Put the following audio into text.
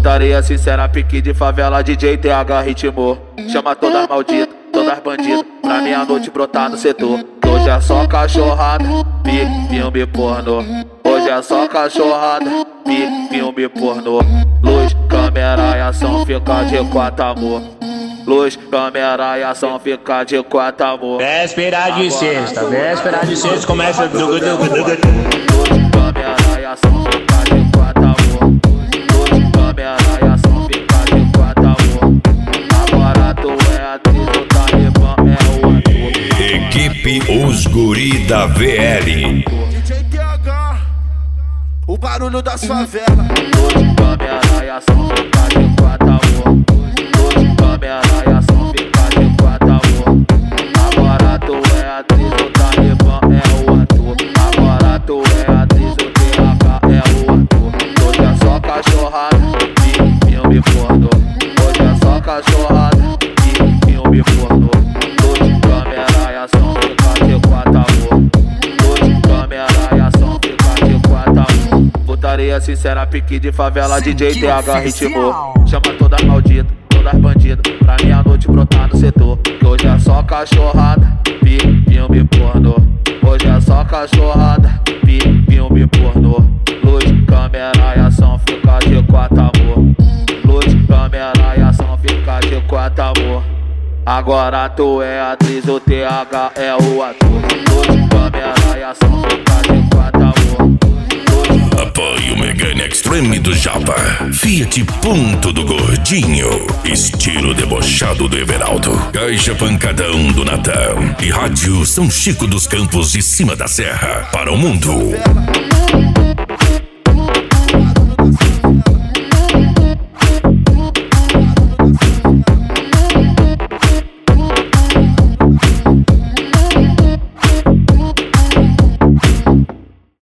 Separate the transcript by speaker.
Speaker 1: Putaria sincera, pique de favela, DJ TH ritmou. Chama todas malditas, todas bandidas, pra meia-noite brotar no setor. Hoje é só cachorrada, filme pornô. Hoje é só cachorrada, filme pornô. Luz, câmera e ação, fica de quatro amor. Luz, câmera e ação, fica de quatro amor.
Speaker 2: Véspera de sexta, começa o
Speaker 1: Luz, câmera e ação, fica de quatro amor. Luz, câmera e ação, fica de quatro amor. Agora tu é atriz, o Talibã é o ator.
Speaker 3: Equipe Os Guri da VL.
Speaker 4: DJ TH, o barulho das favelas.
Speaker 1: Luz, câmera e ação, fica de quatro amor. Luz, câmera e ação, fica de quatro amor. Agora tu é atriz, o Talibã é o ator. Agora tu é atriz, o TH é o ator. Hoje é só cachorrada, filme pornô. Hoje é só cachorrada, filme pornô. Luz, câmera e ação, fica de quatro amor. Luz, câmera e ação, fica de quatro amor. Putaria sincera, pique de favela, DJ TH ritmou. Chama todas malditas, todas bandidas, pra meia-noite brotar no setor. Que hoje é só cachorrada, filme pornô. Hoje é só cachorrada, filme pornô. Luz, câmera e ação, fica de quatro amor. Luz, câmera e ação, fica de quatro amor. Agora tu é atriz, o TH é o ator. Luz, câmera e ação, fica de quatro amor.
Speaker 3: Apoio Megane Extreme do Japa. Fiat Punto do Gordinho. Estilo debochado do Everaldo. Caixa Pancadão do Natan. E Rádio São Chico dos Campos de Cima da Serra. Para o mundo.